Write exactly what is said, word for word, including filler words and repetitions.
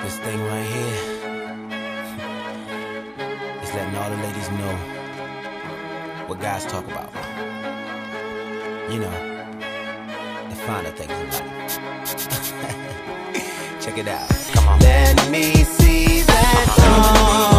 This thing right here is letting all the ladies know what guys talk about. You know, the finer things in life. Check it out. Come on. Let me see that tongue.